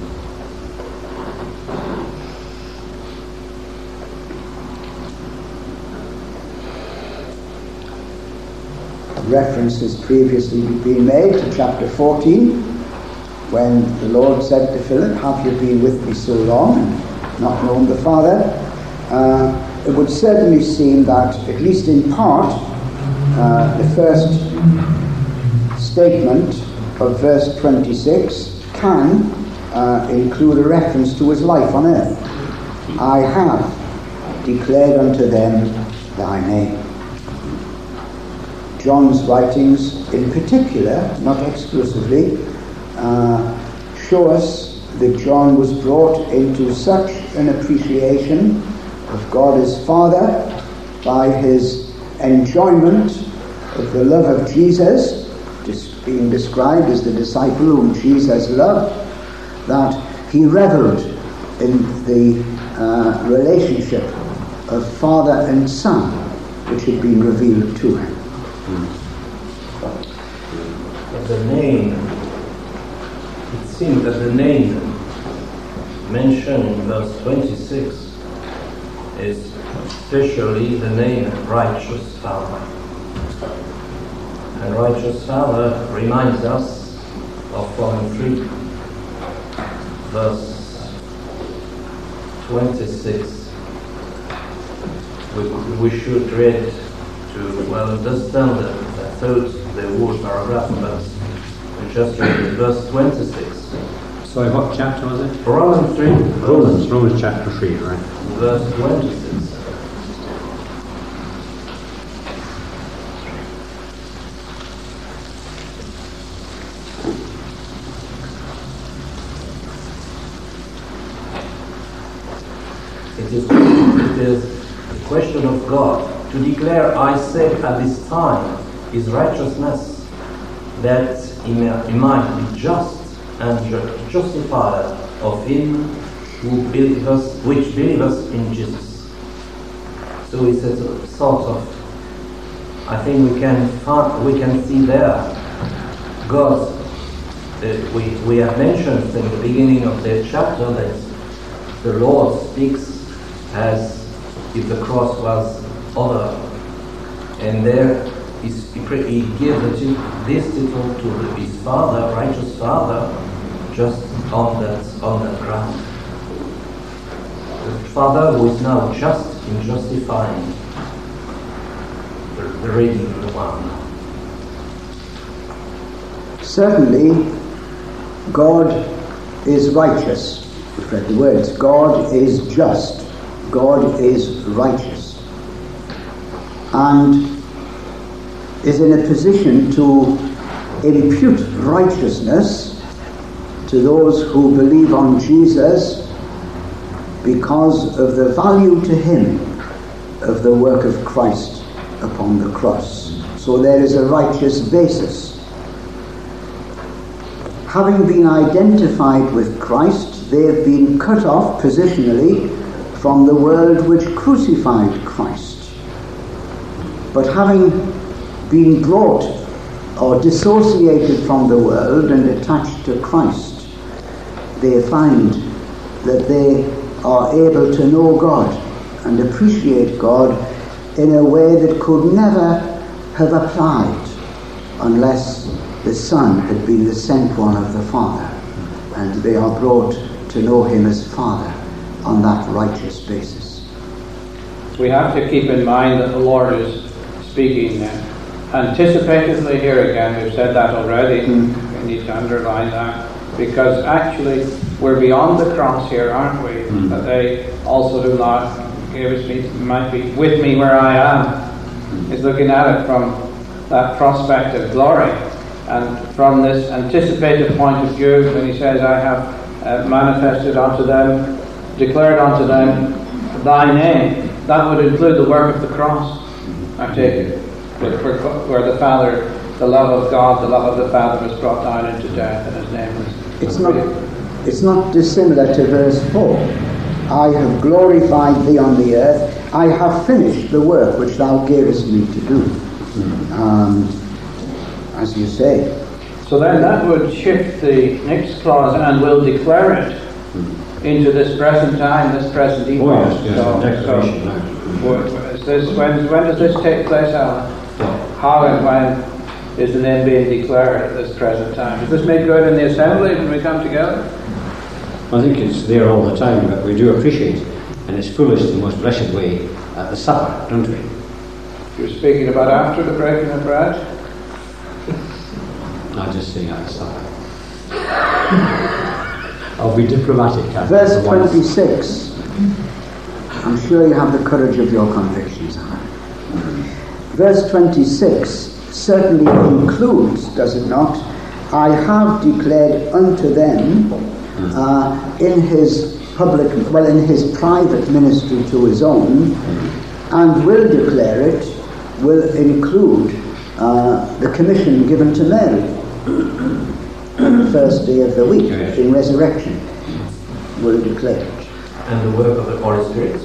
Reference has previously been made to chapter fourteen, when the Lord said to Philip, "Have you been with me so long and not known the Father?" Uh, it would certainly seem that, at least in part, uh, the first statement of verse twenty-six can uh, include a reference to his life on earth. I have declared unto them thy name. John's writings in particular, not exclusively, uh, show us that John was brought into such an appreciation of God as Father by his enjoyment of the love of Jesus, being described as the disciple whom Jesus loved, that he revelled in the uh, relationship of Father and Son which had been revealed to him. But the name, it seems that the name mentioned in verse twenty-six is especially the name Righteous Father. And Righteous Father reminds us of Psalm three, verse twenty-six. We, we should read to well understand the, the thought, the whole paragraph, but we just read verse twenty-six. Sorry, what chapter was it? Romans three. Romans, Romans chapter three, right? Verse twenty-six. It is, it is the question of God to declare, I say at this time, his righteousness, that he, may, he might be just and ju- justifier of him who believers, which believers in Jesus. So it's a sort of, I think we can find, we can see there, God. Uh, we we have mentioned in the beginning of the chapter that the Lord speaks as if the cross was other, and there he, he gives this title to his Father, righteous Father, just on that on that ground. The Father who is now just in justifying the, the redeemed one. Certainly, God is righteous. We've read the words. God is just. God is righteous. And is in a position to impute righteousness to those who believe on Jesus because of the value to him of the work of Christ upon the cross. So there is a righteous basis. Having been identified with Christ, they have been cut off positionally from the world which crucified Christ. But having been brought or dissociated from the world and attached to Christ, they find that they are able to know God and appreciate God in a way that could never have applied unless the Son had been the sent one of the Father, and they are brought to know him as Father on that righteous basis. We have to keep in mind that the Lord is speaking uh, anticipatively here again. We've said that already. Mm. We need to underline that, because actually we're beyond the cross here, aren't we? Mm. That they also who not gave us me might be with me where I am. Mm. He's looking at it from that prospect of glory, and from this anticipated point of view, when he says, I have uh, manifested unto them, declared unto them thy name, that would include the work of the cross, I take it, where, where the Father, the love of God, the love of the Father was brought down into death, and his name was it's not, it's not dissimilar to verse four. I have glorified thee on the earth, I have finished the work which thou gavest me to do. Um, as you say. So then that would shift the next clause, and will declare it into this present time, this present epoch. Oh, yes, yes, so, declaration. So, is this, when, when does this take place, Alan? How and when is the name being declared at this present time? Is this made good in the assembly when we come together? I think it's there all the time, but we do appreciate it, and it's fullest in the most blessed way at the supper, don't we? You're speaking about after the breaking of bread? I'm just saying at the supper. I'll be diplomatic. Verse twenty-six. I'm sure you have the courage of your convictions. Verse twenty-six certainly includes, does it not? I have declared unto them uh, in his public, well, in his private ministry to his own, and will declare it, will include uh, the commission given to Mary on the first day of the week, in resurrection, will declare it. And the work of the Holy Spirit.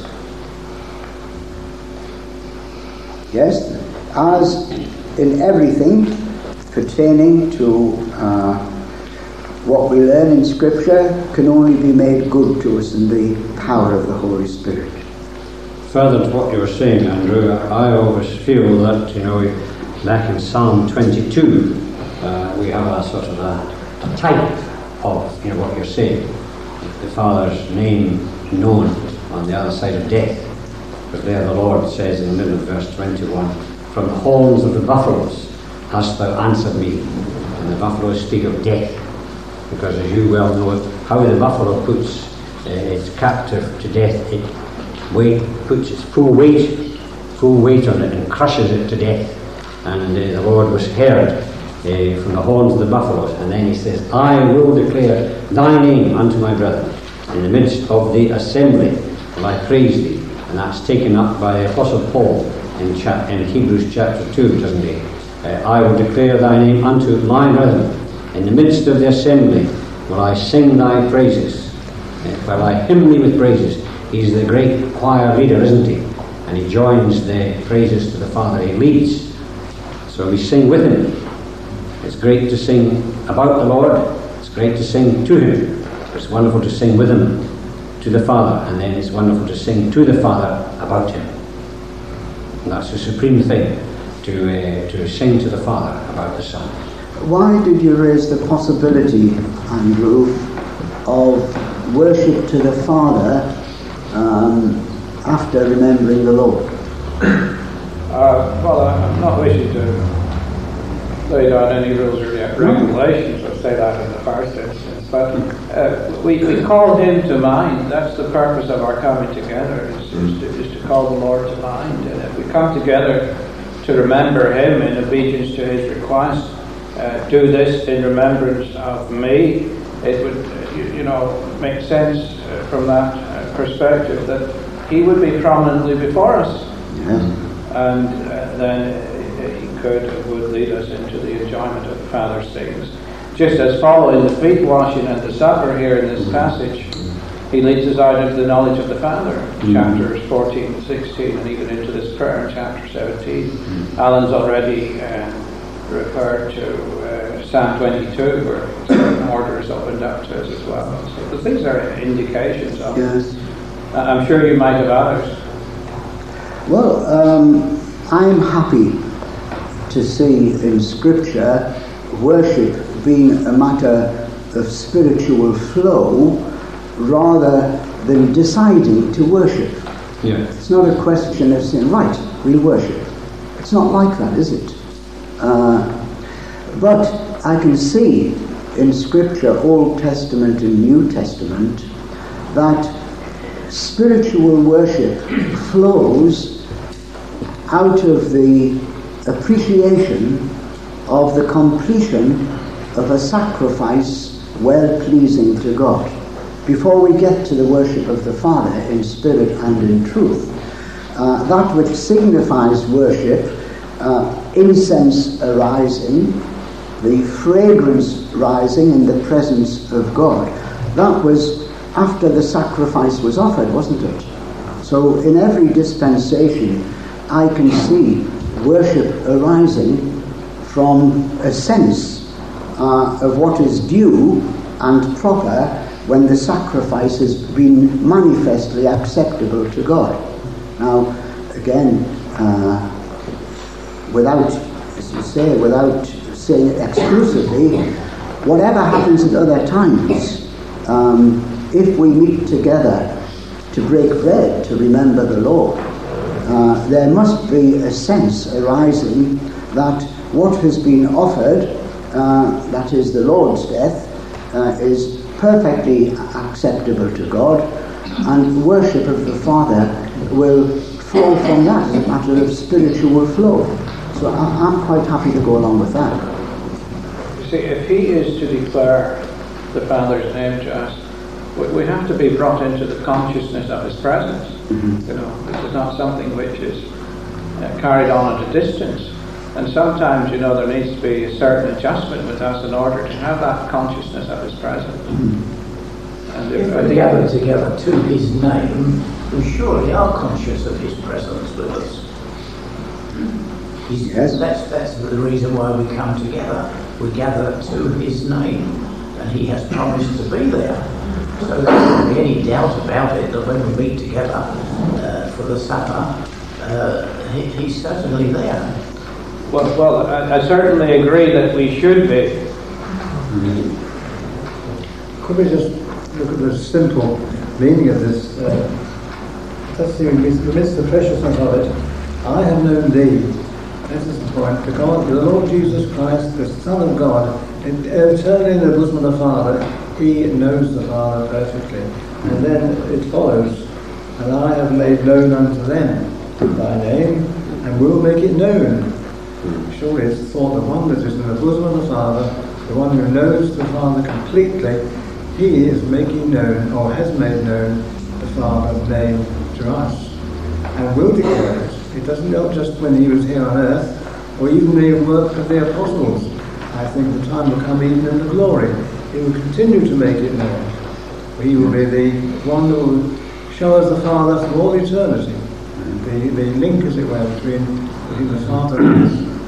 Yes, as in everything pertaining to uh, what we learn in Scripture can only be made good to us in the power of the Holy Spirit. Further to what you were saying, Andrew, I always feel that, you know, back in Psalm twenty-two, uh, we have a sort of a, a type of, you know, what you're saying. The Father's name known on the other side of death. But there the Lord says in the middle of verse twenty-one, from the horns of the buffaloes hast thou answered me. And the buffaloes speak of death, because as you well know, how the buffalo puts uh, its captive to death, it weight, puts its full weight, full weight on it and crushes it to death. And uh, the Lord was heard uh, from the horns of the buffaloes. And then he says, I will declare thy name unto my brethren. In the midst of the assembly will I praise thee. And that's taken up by the Apostle Paul in, cha- in Hebrews chapter two, doesn't he? Uh, I will declare thy name unto my brethren. In the midst of the assembly will I sing thy praises. Uh, will I hymn thee with praises. He's the great choir leader, isn't he? And he joins the praises to the Father. He leads. So we sing with him. It's great to sing about the Lord. It's great to sing to him. It's wonderful to sing with him to the Father. And then it's wonderful to sing to the Father about him. And that's the supreme thing, to, uh, to sing to the Father about the Son. Why did you raise the possibility, Andrew, of worship to the Father um, after remembering the Lord? Uh, well, I'm not wishing to lay down any rules or regulations, or say that in the first instance, but uh, we, we call him to mind. That's the purpose of our coming together, is, is, to, is to call the Lord to mind. And if we come together to remember him in obedience to his request, uh, do this in remembrance of me, it would, you, you know, make sense uh, from that uh, perspective that he would be prominently before us. Yes. And uh, then he could would lead us into the enjoyment of the Father's things. Just as following the feet washing and the supper here in this passage, he leads us out into the knowledge of the Father, mm-hmm. chapters fourteen and sixteen, and even into this prayer in chapter seventeen. Mm-hmm. Alan's already uh, referred to uh, Psalm twenty-two, where certain order is opened up to us as well. So these are indications of Yes. it. I'm sure you might have others. Well, um, I'm happy to see in Scripture worship being a matter of spiritual flow rather than deciding to worship. Yeah. It's not a question of saying, right, we'll worship. It's not like that, is it? Uh, but I can see in Scripture, Old Testament and New Testament, that spiritual worship flows out of the appreciation of the completion of a sacrifice well-pleasing to God. Before we get to the worship of the Father in spirit and in truth, uh, that which signifies worship, uh, incense arising, the fragrance rising in the presence of God, that was after the sacrifice was offered, wasn't it? So in every dispensation I can see worship arising from a sense uh, of what is due and proper when the sacrifice has been manifestly acceptable to God. Now, again, uh, without, as you say, without saying it exclusively, whatever happens at other times, um, if we meet together to break bread, to remember the Lord, uh, there must be a sense arising that what has been offered, uh, that is the Lord's death, uh, is perfectly acceptable to God, and worship of the Father will flow from that as a matter of spiritual flow. So I, I'm quite happy to go along with that. You see, if he is to declare the Father's name to us, we, we have to be brought into the consciousness of his presence. Mm-hmm. You know, this is not something which is uh, carried on at a distance. And sometimes, you know, there needs to be a certain adjustment with us in order to have that consciousness of his presence. Mm-hmm. And if, if I we think gather together to his name, we surely are conscious of his presence with us. He's, Yes. That's, that's the reason why we come together. We gather to his name, and he has promised to be there. So there shouldn't be any doubt about it that when we meet together uh, for the supper, uh, he, he's certainly there. Well, well I, I certainly agree that we should be. Could we just look at the simple meaning of this? Uh, let's see, we miss, we miss the preciousness of it. I have known thee. This is the point. The God, the Lord Jesus Christ, the Son of God, eternally in the bosom of the Father, he knows the Father perfectly. And then it follows, and I have made known unto them thy name, and will make it known. Surely it's thought the one that is in the bosom of the Father, the one who knows the Father completely, he is making known, or has made known, the Father's name to us, and will declare it. It doesn't go just when he was here on earth, or even the work of the apostles. I think the time will come even in the glory. He will continue to make it known. He will be the one who will show us the Father for all eternity. The, the link, as it were, between, between the Father and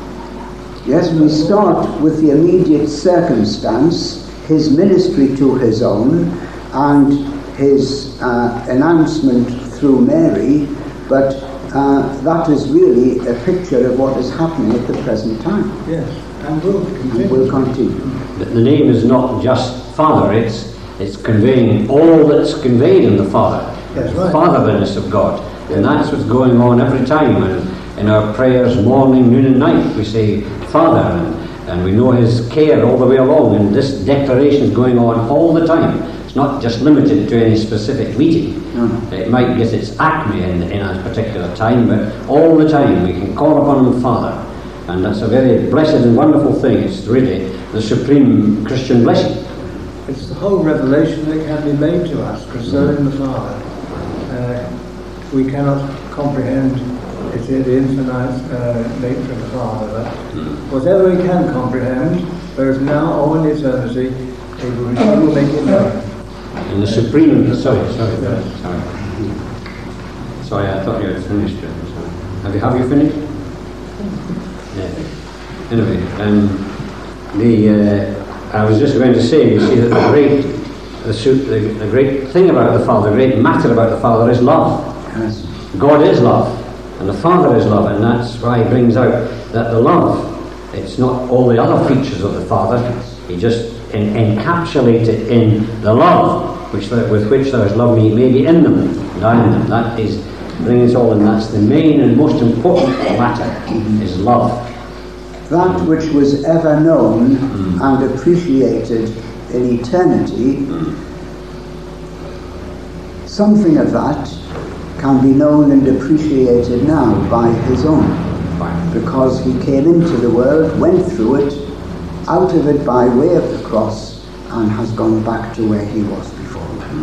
us. Yes, we start with the immediate circumstance, his ministry to his own, and his uh, announcement through Mary, but uh, that is really a picture of what is happening at the present time. Yes, and will continue. And will continue. The, the name is not just Father, it's it's conveying all that's conveyed in the Father. Yes, the right. Fatherliness of God. And that's what's going on every time. And in our prayers, morning, noon and night, we say Father, and, and we know his care all the way along. And this declaration is going on all the time. It's not just limited to any specific meeting. Mm-hmm. It might get its acme in, in a particular time, but all the time we can call upon him Father. And that's a very blessed and wonderful thing. It's really the supreme Christian blessing. It's the whole revelation that can be made to us concerning the Father. Uh, we cannot comprehend it, the infinite uh, nature of the Father, but whatever we can comprehend, both now or in eternity, he will, he will make it known. And the supreme, sorry, sorry, sorry. Sorry, I thought you had finished it. Sorry. Have you, have you finished? Yeah. Anyway, um, the uh, I was just going to say, you see that the great the, su- the, the great thing about the Father, the great matter about the Father is love. Yes. God is love, and the Father is love, and that's why he brings out that the love, it's not all the other features of the Father. He just en- encapsulates it in the love, which the, with which thou hast loved me, may be in them and I in them. That is bringing it all in. That's the main and most important matter, is love. That which was ever known mm. and appreciated in eternity, mm. something of that can be known and appreciated now by his own, because he came into the world, went through it, out of it by way of the cross, and has gone back to where he was before.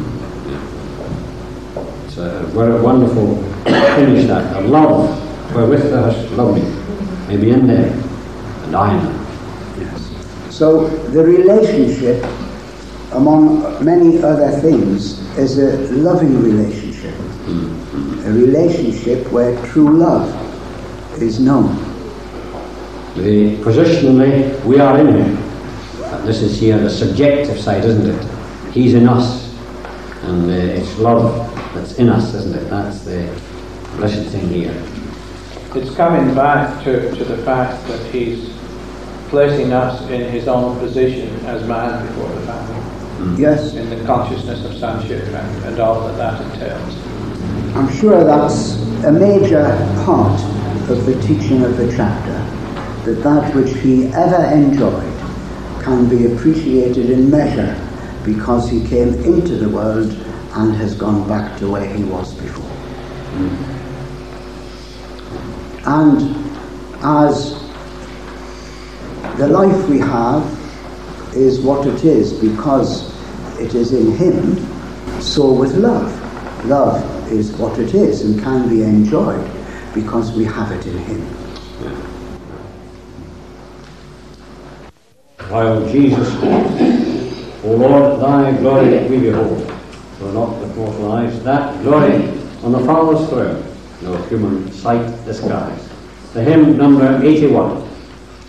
It's a very wonderful finish, that. The love wherewith thou hast loved me may be in there, and I in them. Yes. So the relationship, among many other things, is a loving relationship. Mm-hmm. A relationship where true love is known. The positionally, we are in him. This is here the subjective side, isn't it? He's in us, and uh, it's love that's in us, isn't it? That's the blessed thing here. It's coming back to, to the fact that he's placing us in his own position as man before the family. Mm. Yes. In the consciousness of sonship and, and all that that entails. I'm sure that's a major part of the teaching of the chapter, that that which he ever enjoyed can be appreciated in measure because he came into the world and has gone back to where he was before. Mm. And as the life we have is what it is because it is in him, so with love. Love is what it is and can be enjoyed because we have it in him. While Jesus spoke, O Lord, thy glory we behold, though not with mortal eyes, that glory on the Father's throne, no human sight descries. The hymn number eighty-one.